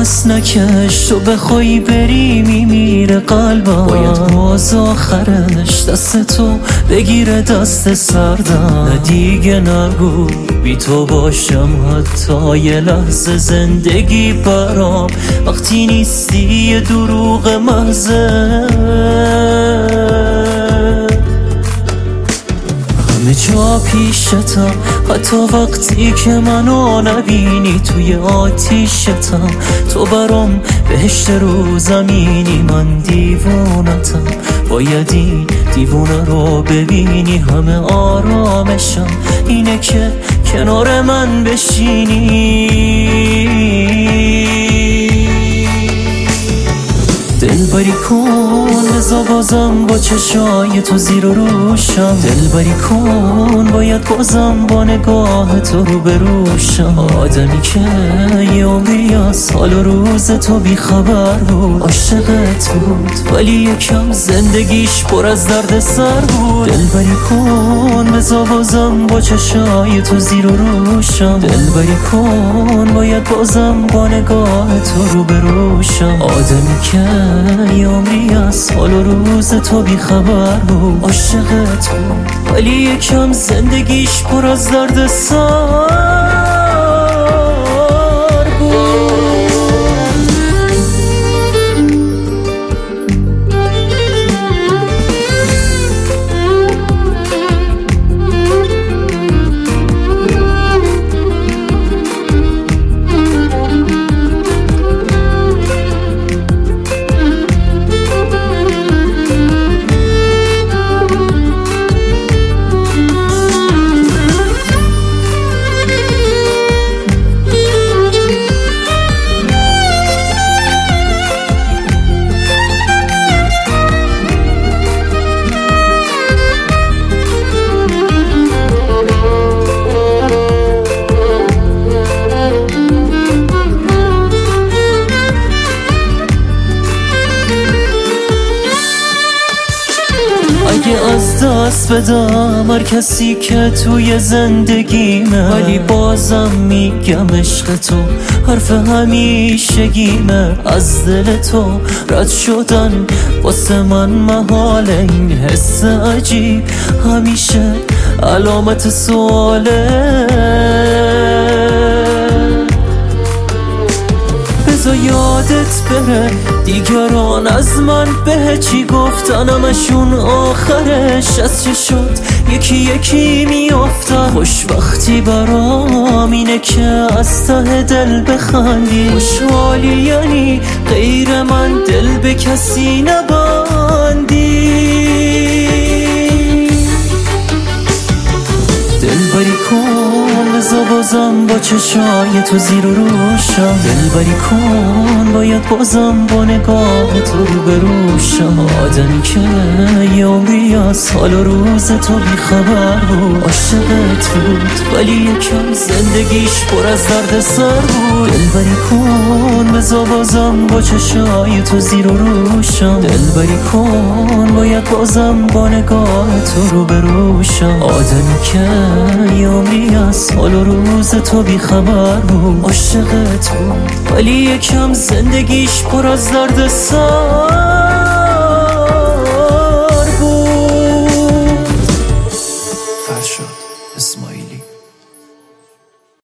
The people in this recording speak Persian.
دست نکش، تو بخوای بری میمیره قلبم. باید باز آخرش دست تو بگیره دست سردم. نه دیگه نگو بی تو باشم حتی یه لحظه، زندگی برام وقتی نیستی یه دروغ محضه. همه جا پیشتم حتی وقتی که منو نبینی، توی آتیشتم تو برام بهشت رو زمینی. من دیوونتم باید این دیوونه رو ببینی، همه آرامشم اینه که کنار من بشینی. دلبری کن بزا بازم با چشای تو زیر و روشم. دلبری کن باید بازم با نگاه تو رو بروشم. آدمی که یه عمری از حال و روز تو بی خبر بود، عاشقت بود ولی یکم زندگیش پر از درد سر بود. دلبری کن بزا بازم با چشای تو زیر و روشم. دلبری کن باید بازم با نگاه تو رو بروشم. آدمی که یه عمری از حال و روز تو بی خبر بود، عاشقت بود ولی یکم زندگیش پر از درد سر بود. اگه از دست بدم هر کسی که توی زندگیمه، ولی بازم میگم عشق تو حرف همیشگیمه. از دل تو رد شدن واسه من محاله، این حس عجیب همیشه علامت سواله. بذار یادت بره دیگران از من به چی گفتن، همشون آخرش از چه شد یکی یکی میافتن. خوشبختی برام اینه که از ته دل بخندی، خوشحالی یعنی غیر من دل به کسی نبندی. دلبری کن بزا بازم با چشای تو زیر و روشم. دلبری کن باید بازم با نگاه تو رو بروشم. آدمی که یه عمری از حال و روز تو بی خبر بود، عاشقت بود ولی یکم زندگیش پر از درد سر بود. دلبری کن بزا بازم با چشای تو زیر و روشم. دلبری کن باید بازم با نگاه تو رو بروشم. آدمی که یه عمری از حال و روز تو بی خبر بود، عاشقت بود ولی یکم زندگیش پر از درد سر